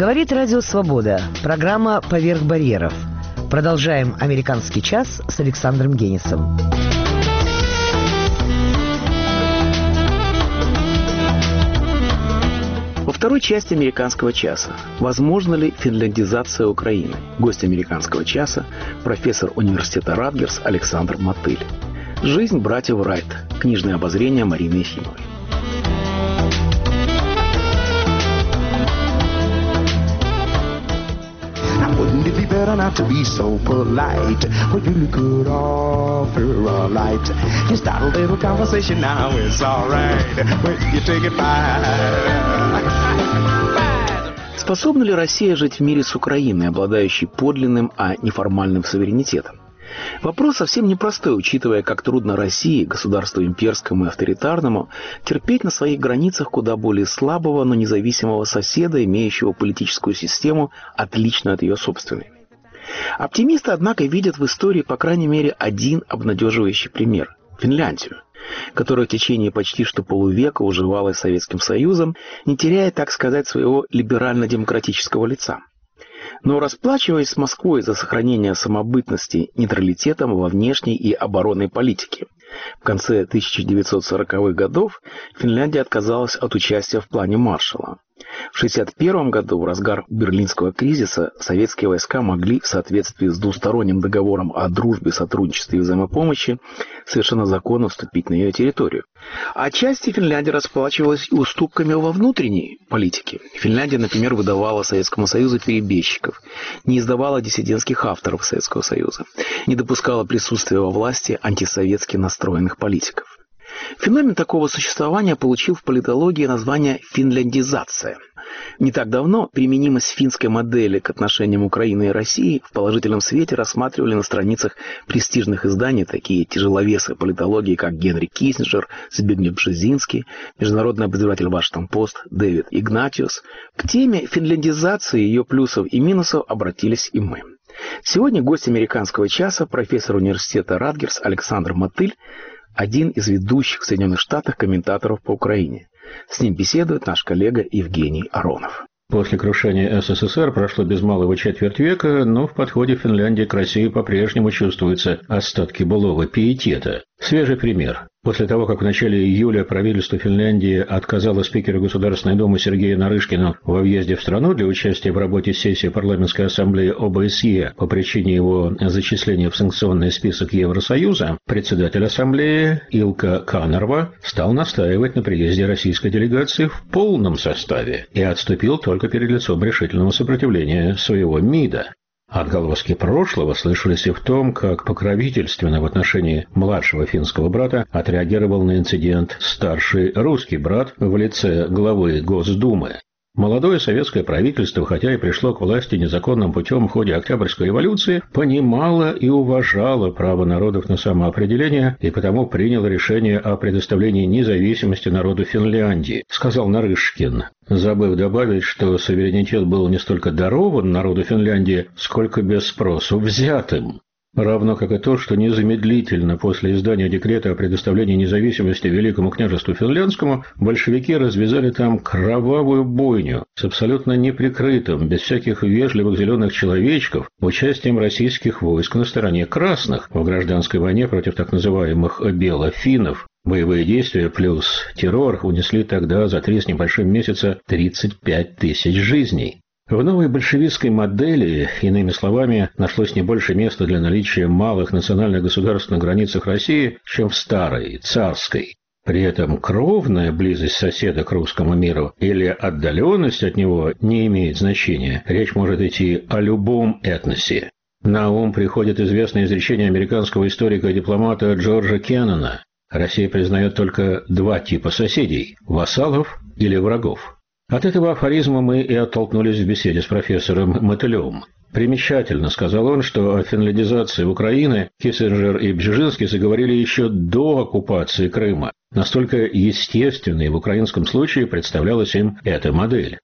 Говорит Радио Свобода. Программа «Поверх барьеров». Продолжаем «Американский час» с Александром Генисом. Во второй части «Американского часа» возможна ли финляндизация Украины? Гость «Американского часа» – профессор университета Радгерс Александр Мотыль. Жизнь братьев Райт. Книжное обозрение Марины Ефимовой. Better not to be so polite. Well, you could offer a light. You start a little conversation now, it's alright. When you take it by. Способна ли Россия жить в мире с Украиной, обладающей подлинным, а неформальным суверенитетом? Вопрос совсем непростой, учитывая, как трудно России, государству имперскому и авторитарному, терпеть на своих границах куда более слабого, но независимого соседа, имеющего политическую систему, отличную от ее собственной. Оптимисты, однако, видят в истории, по крайней мере, один обнадеживающий пример – Финляндию, которая в течение почти что полувека уживалась с Советским Союзом, не теряя, так сказать, своего либерально-демократического лица. Но расплачиваясь с Москвой за сохранение самобытности нейтралитетом во внешней и оборонной политике. В конце 1940-х годов Финляндия отказалась от участия в плане Маршалла. В 1961 году, в разгар Берлинского кризиса, советские войска могли, в соответствии с двусторонним договором о дружбе, сотрудничестве и взаимопомощи, совершенно законно вступить на ее территорию. Отчасти Финляндия расплачивалась и уступками во внутренней политике. Финляндия, например, выдавала Советскому Союзу перебежчиков, не издавала диссидентских авторов Советского Союза, не допускала присутствия во власти антисоветски настроенных политиков. Феномен такого существования получил в политологии название «финляндизация». Не так давно применимость финской модели к отношениям Украины и России в положительном свете рассматривали на страницах престижных изданий такие тяжеловесы политологии, как Генри Киссинджер, Збигнев Бжезинский, международный обозреватель Вашингтон-Пост Дэвид Игнатиус. К теме финляндизации, ее плюсов и минусов обратились и мы. Сегодня гость «Американского часа», профессор университета Радгерс Александр Мотыль, один из ведущих в Соединенных Штатах комментаторов по Украине. С ним беседует наш коллега Евгений Аронов. После крушения СССР прошло без малого четверть века, но в подходе Финляндии к России по-прежнему чувствуются остатки былого пиетета. Свежий пример. После того, как в начале июля правительство Финляндии отказало спикеру Государственной Думы Сергею Нарышкину во въезде в страну для участия в работе сессии парламентской ассамблеи ОБСЕ по причине его зачисления в санкционный список Евросоюза, председатель ассамблеи Илка Канарва стал настаивать на приезде российской делегации в полном составе и отступил только перед лицом решительного сопротивления своего МИДа. Отголоски прошлого слышались и в том, как покровительственно в отношении младшего финского брата отреагировал на инцидент старший русский брат в лице главы Госдумы. Молодое советское правительство, хотя и пришло к власти незаконным путем в ходе Октябрьской революции, понимало и уважало право народов на самоопределение и потому приняло решение о предоставлении независимости народу Финляндии, сказал Нарышкин, забыв добавить, что суверенитет был не столько дарован народу Финляндии, сколько без спросу взятым. Равно как и то, что незамедлительно после издания декрета о предоставлении независимости Великому княжеству Финляндскому большевики развязали там кровавую бойню с абсолютно неприкрытым, без всяких вежливых зеленых человечков, участием российских войск на стороне красных в гражданской войне против так называемых белофиннов. Боевые действия плюс террор унесли тогда за 3 с небольшим месяца 35 тысяч жизней. В новой большевистской модели, иными словами, нашлось не больше места для наличия малых национальных государств на границах России, чем в старой, царской. При этом кровная близость соседа к русскому миру или отдаленность от него не имеет значения. Речь может идти о любом этносе. На ум приходит известное изречение американского историка и дипломата Джорджа Кеннона. Россия признает только 2 типа соседей – вассалов или врагов. От этого афоризма мы и оттолкнулись в беседе с профессором Мотылем. Примечательно, сказал он, что о финляндизации Украины Киссинджер и Бжезинский заговорили еще до оккупации Крыма. Настолько естественной в украинском случае представлялась им эта модель.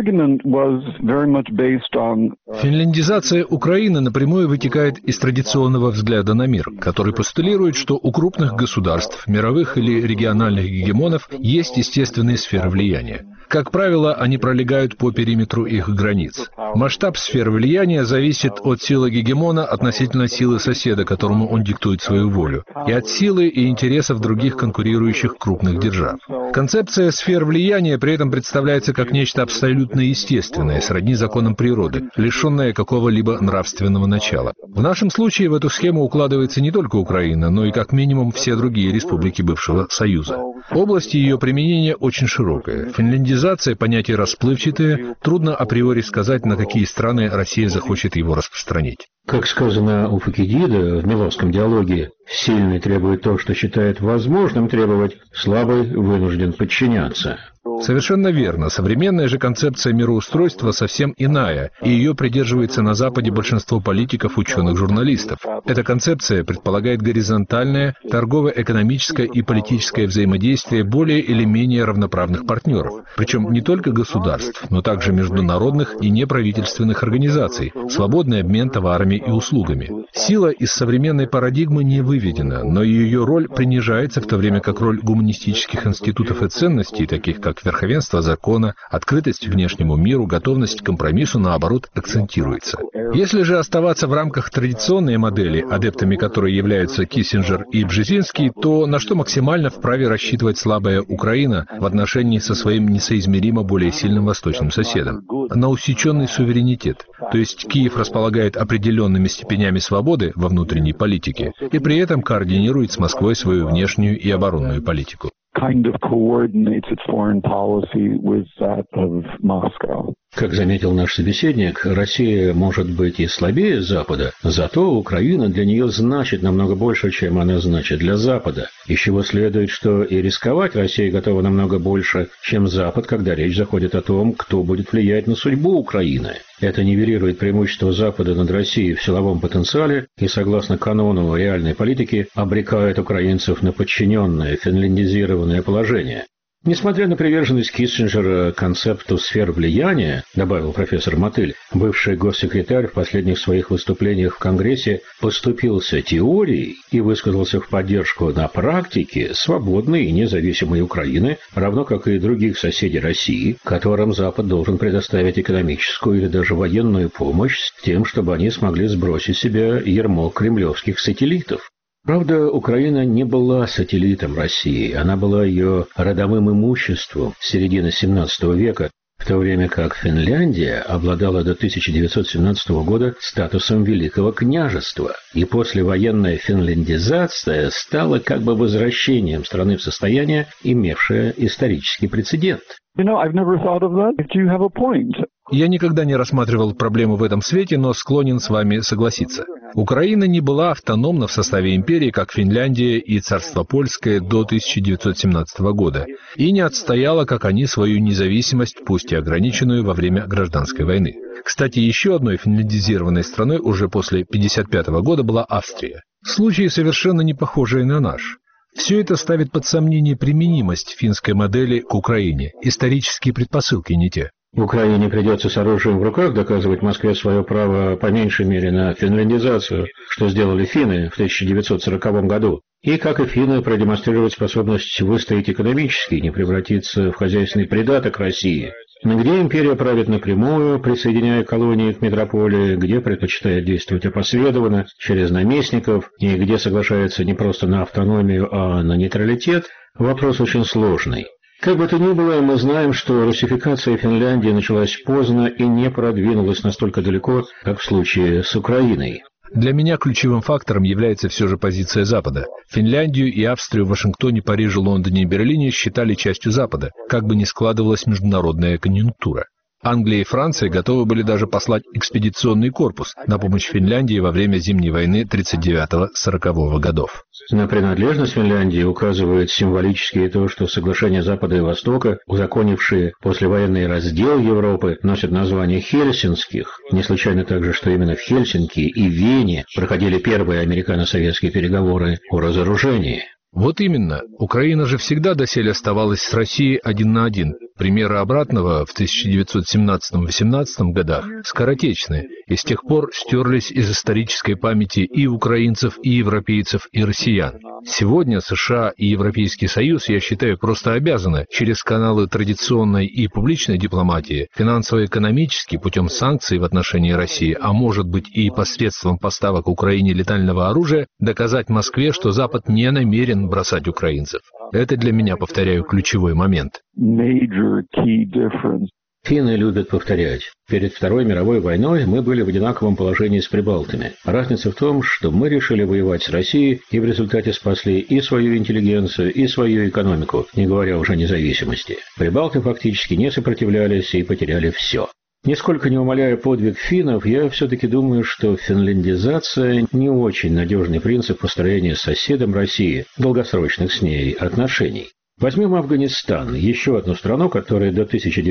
Финляндизация Украины напрямую вытекает из традиционного взгляда на мир, который постулирует, что у крупных государств, мировых или региональных гегемонов есть естественные сферы влияния. Как правило, они пролегают по периметру их границ. Масштаб сфер влияния зависит от силы гегемона относительно силы соседа, которому он диктует свою волю, и от силы и интересов других конкурирующих крупных держав. Концепция сфер влияния при этом представляется как нечто абсолютно естественное, сродни законам природы, лишенное какого-либо нравственного начала. В нашем случае в эту схему укладывается не только Украина, но и как минимум все другие республики бывшего Союза. Область ее применения очень широкая. Финляндизация – понятие расплывчатое, трудно априори сказать, на какие страны Россия захочет его распространить. Как сказано у Фукидида в Милосском диалоге, сильный требует то, что считает возможным требовать, слабый вынужден подчиняться. Совершенно верно. Современная же концепция мироустройства совсем иная, и ее придерживается на Западе большинство политиков, ученых, журналистов. Эта концепция предполагает горизонтальное, торгово-экономическое и политическое взаимодействие более или менее равноправных партнеров, причем не только государств, но также международных и неправительственных организаций, свободный обмен товарами и услугами. Сила из современной парадигмы не выведена, но ее роль принижается, в то время как роль гуманистических институтов и ценностей, таких как верховенство закона, открытость внешнему миру, готовность к компромиссу, наоборот, акцентируется. Если же оставаться в рамках традиционной модели, адептами которой являются Киссинджер и Бжезинский, то на что максимально вправе рассчитывать слабая Украина в отношении со своим несоизмеримо более сильным восточным соседом? На усеченный суверенитет. То есть Киев располагает определенными степенями свободы во внутренней политике и при этом координирует с Москвой свою внешнюю и оборонную политику. Как заметил наш собеседник, Россия может быть и слабее Запада, зато Украина для нее значит намного больше, чем она значит для Запада, из чего следует, что и рисковать Россия готова намного больше, чем Запад, когда речь заходит о том, кто будет влиять на судьбу Украины. Это нивелирует преимущество Запада над Россией в силовом потенциале и, согласно канону реальной политики, обрекает украинцев на подчиненное, финляндизированное положение. Несмотря на приверженность Киссинджера концепту сфер влияния, добавил профессор Мотыль, бывший госсекретарь в последних своих выступлениях в Конгрессе поступился теорией и высказался в поддержку на практике свободной и независимой Украины, равно как и других соседей России, которым Запад должен предоставить экономическую или даже военную помощь с тем, чтобы они смогли сбросить с себя ярмо кремлевских сателлитов. Правда, Украина не была сателлитом России, она была ее родовым имуществом с середины XVII века, в то время как Финляндия обладала до 1917 года статусом Великого княжества, и послевоенная финляндизация стала как бы возвращением страны в состояние, имевшее исторический прецедент. Я никогда не рассматривал проблему в этом свете, но склонен с вами согласиться. Украина не была автономна в составе империи, как Финляндия и Царство Польское до 1917 года, и не отстояла, как они, свою независимость, пусть и ограниченную, во время гражданской войны. Кстати, еще одной финляндизированной страной уже после 1955 года была Австрия. Случаи совершенно не похожие на наш. Все это ставит под сомнение применимость финской модели к Украине. Исторические предпосылки не те. В Украине придется с оружием в руках доказывать Москве свое право по меньшей мере на финляндизацию, что сделали финны в 1940 году. И, как и финны, продемонстрировать способность выстоять экономически и не превратиться в хозяйственный придаток России. Где империя правит напрямую, присоединяя колонии к метрополии, где предпочитает действовать опосредованно, через наместников, и где соглашается не просто на автономию, а на нейтралитет, вопрос очень сложный. Как бы то ни было, мы знаем, что руссификация Финляндии началась поздно и не продвинулась настолько далеко, как в случае с Украиной. Для меня ключевым фактором является все же позиция Запада. Финляндию и Австрию в Вашингтоне, Париже, Лондоне и Берлине считали частью Запада, как бы ни складывалась международная конъюнктура. Англия и Франция готовы были даже послать экспедиционный корпус на помощь Финляндии во время Зимней войны 1939-1940 годов. На принадлежность Финляндии указывает символически и то, что соглашения Запада и Востока, узаконившие послевоенный раздел Европы, носят название Хельсинских. Не случайно также, что именно в Хельсинки и Вене проходили первые американо-советские переговоры о разоружении. Вот именно. Украина же всегда доселе оставалась с Россией один на один. Примеры обратного в 1917-18 годах скоротечны и с тех пор стерлись из исторической памяти и украинцев, и европейцев, и россиян. Сегодня США и Европейский Союз, я считаю, просто обязаны через каналы традиционной и публичной дипломатии, финансово-экономически путем санкций в отношении России, а может быть и посредством поставок Украине летального оружия, доказать Москве, что Запад не намерен бросать украинцев. Это для меня, повторяю, ключевой момент. Финны любят повторять. Перед Второй мировой войной мы были в одинаковом положении с прибалтами. Разница в том, что мы решили воевать с Россией и в результате спасли и свою интеллигенцию, и свою экономику, не говоря уже о независимости. Прибалты фактически не сопротивлялись и потеряли все. Нисколько не умаляя подвиг финнов, я все-таки думаю, что финляндизация не очень надежный принцип построения с соседом России долгосрочных с ней отношений. Возьмем Афганистан, еще одну страну, которая до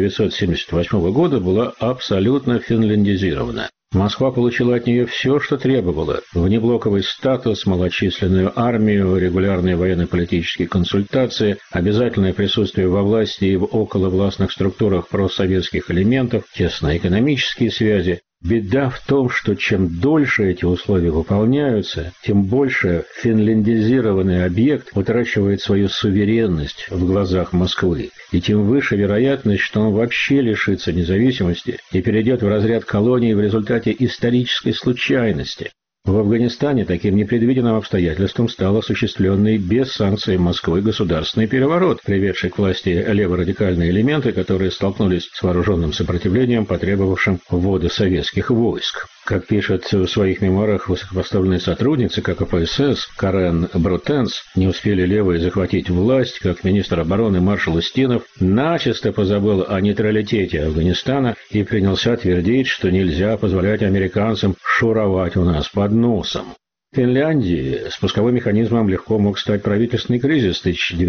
1978 года была абсолютно финляндизирована. Москва получила от нее все, что требовала: внеблоковый статус, малочисленную армию, регулярные военно-политические консультации, обязательное присутствие во власти и в околовластных структурах проссоветских элементов, тесные экономические связи. Беда в том, что чем дольше эти условия выполняются, тем больше финляндизированный объект утрачивает свою суверенность в глазах Москвы, и тем выше вероятность, что он вообще лишится независимости и перейдет в разряд колонии в результате исторической случайности. В Афганистане таким непредвиденным обстоятельством стал осуществленный без санкций Москвы государственный переворот, приведший к власти леворадикальные элементы, которые столкнулись с вооруженным сопротивлением, потребовавшим ввода советских войск. Как пишет в своих мемуарах высокопоставленная сотрудница КПСС Карен Брутенс, не успели левые захватить власть, как министр обороны маршал Устинов начисто позабыл о нейтралитете Афганистана и принялся твердить, что нельзя позволять американцам шуровать у нас под носом. В Финляндии спусковым механизмом легко мог стать правительственный кризис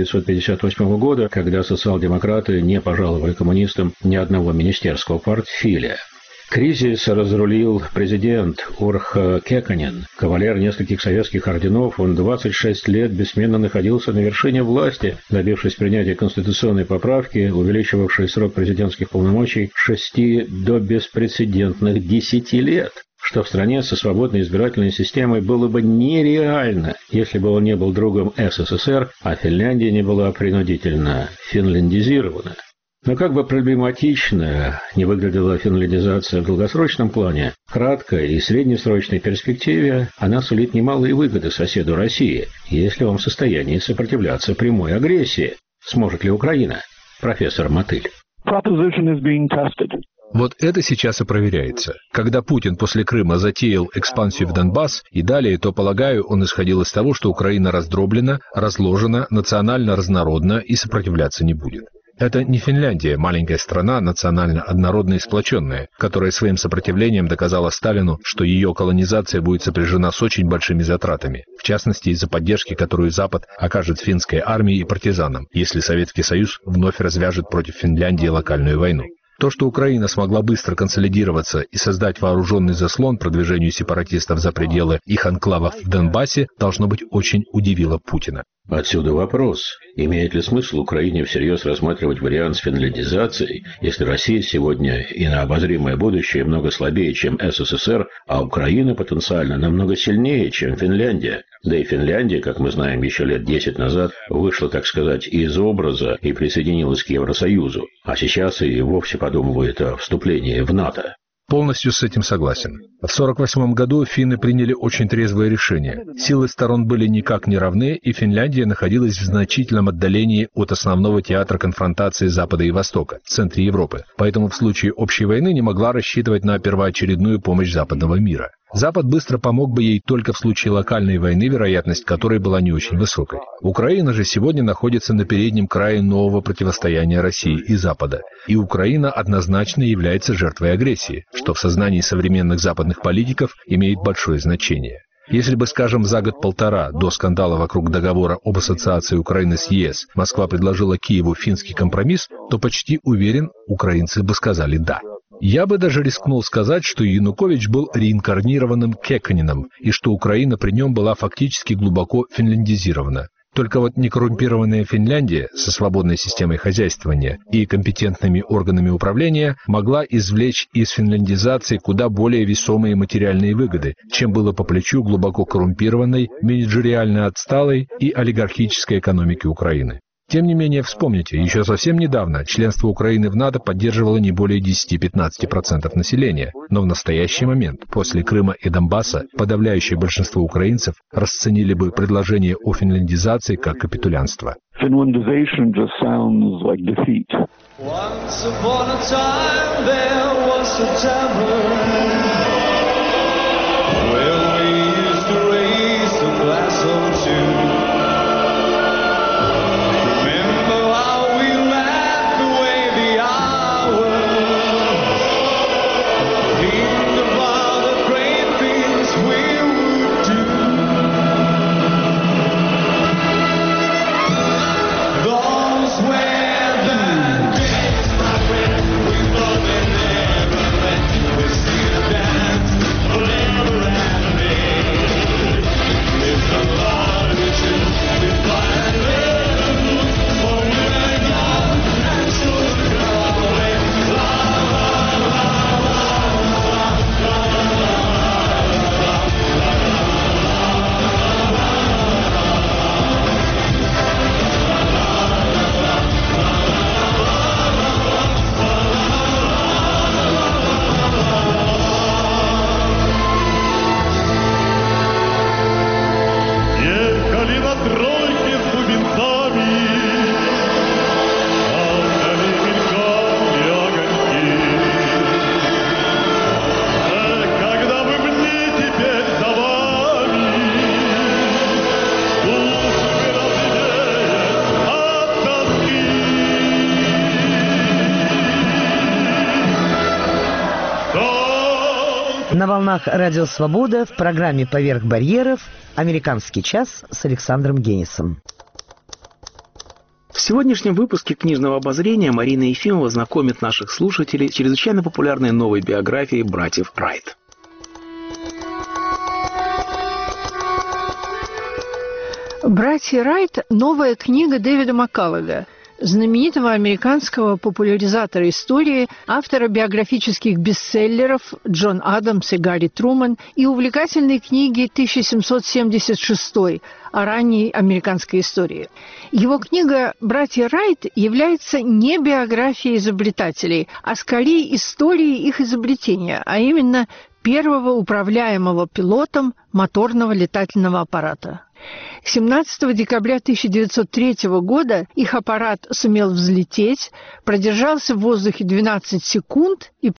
1958 года, когда социал-демократы не пожаловали коммунистам ни одного министерского портфеля. Кризис разрулил президент Урho Кекконен. Кавалер нескольких советских орденов, он 26 лет бессменно находился на вершине власти, добившись принятия конституционной поправки, увеличивавшей срок президентских полномочий с 6 до беспрецедентных 10 лет, что в стране со свободной избирательной системой было бы нереально, если бы он не был другом СССР, а Финляндия не была принудительно финляндизирована. Но как бы проблематично не выглядела финляндизация в долгосрочном плане, в краткой и среднесрочной перспективе она сулит немалые выгоды соседу России, если он в состоянии сопротивляться прямой агрессии. Сможет ли Украина? Профессор Мотыль. Вот это сейчас и проверяется. Когда Путин после Крыма затеял экспансию в Донбасс и далее, то, полагаю, он исходил из того, что Украина раздроблена, разложена, национально разнородна и сопротивляться не будет. Это не Финляндия, маленькая страна, национально однородная и сплоченная, которая своим сопротивлением доказала Сталину, что ее колонизация будет сопряжена с очень большими затратами, в частности из-за поддержки, которую Запад окажет финской армии и партизанам, если Советский Союз вновь развяжет против Финляндии локальную войну. То, что Украина смогла быстро консолидироваться и создать вооруженный заслон продвижению сепаратистов за пределы их анклавов в Донбассе, должно быть, очень удивило Путина. Отсюда вопрос, имеет ли смысл Украине всерьез рассматривать вариант с финляндизацией, если Россия сегодня и на обозримое будущее много слабее, чем СССР, а Украина потенциально намного сильнее, чем Финляндия. Да и Финляндия, как мы знаем, еще лет 10 назад вышла, так сказать, из образа и присоединилась к Евросоюзу, а сейчас и вовсе подумывает о вступлении в НАТО. Полностью с этим согласен. В 1948 году финны приняли очень трезвое решение. Силы сторон были никак не равны, и Финляндия находилась в значительном отдалении от основного театра конфронтации Запада и Востока, в центре Европы. Поэтому в случае общей войны не могла рассчитывать на первоочередную помощь западного мира. Запад быстро помог бы ей только в случае локальной войны, вероятность которой была не очень высокой. Украина же сегодня находится на переднем крае нового противостояния России и Запада. И Украина однозначно является жертвой агрессии, что в сознании современных западных политиков имеет большое значение. Если бы, скажем, за год-полтора до скандала вокруг договора об ассоциации Украины с ЕС Москва предложила Киеву финский компромисс, то почти уверен, украинцы бы сказали «да». Я бы даже рискнул сказать, что Янукович был реинкарнированным Кекконеном, и что Украина при нем была фактически глубоко финляндизирована. Только вот некоррумпированная Финляндия со свободной системой хозяйствования и компетентными органами управления могла извлечь из финляндизации куда более весомые материальные выгоды, чем было по плечу глубоко коррумпированной, менеджериально отсталой и олигархической экономики Украины. Тем не менее, вспомните, еще совсем недавно членство Украины в НАТО поддерживало не более 10-15% населения, но в настоящий момент, после Крыма и Донбасса, подавляющее большинство украинцев расценили бы предложение о финляндизации как капитулянство. Finlandization just sounds like defeat. Once upon a time there was a tavern where we used to raise a glass or two. На волнах Радио Свобода в программе «Поверх барьеров» «Американский час» с Александром Генисом. В сегодняшнем выпуске книжного обозрения Марина Ефимова знакомит наших слушателей с чрезвычайно популярной новой биографией братьев Райт. «Братья Райт» – новая книга Дэвида Маккаллога, знаменитого американского популяризатора истории, автора биографических бестселлеров «Джон Адамс» и «Гарри Труман» и увлекательной книги 1776 о ранней американской истории. Его книга «Братья Райт» является не биографией изобретателей, а скорее историей их изобретения, а именно первого управляемого пилотом моторного летательного аппарата. 17 декабря 1903 года их аппарат сумел взлететь, продержался в воздухе 12 секунд и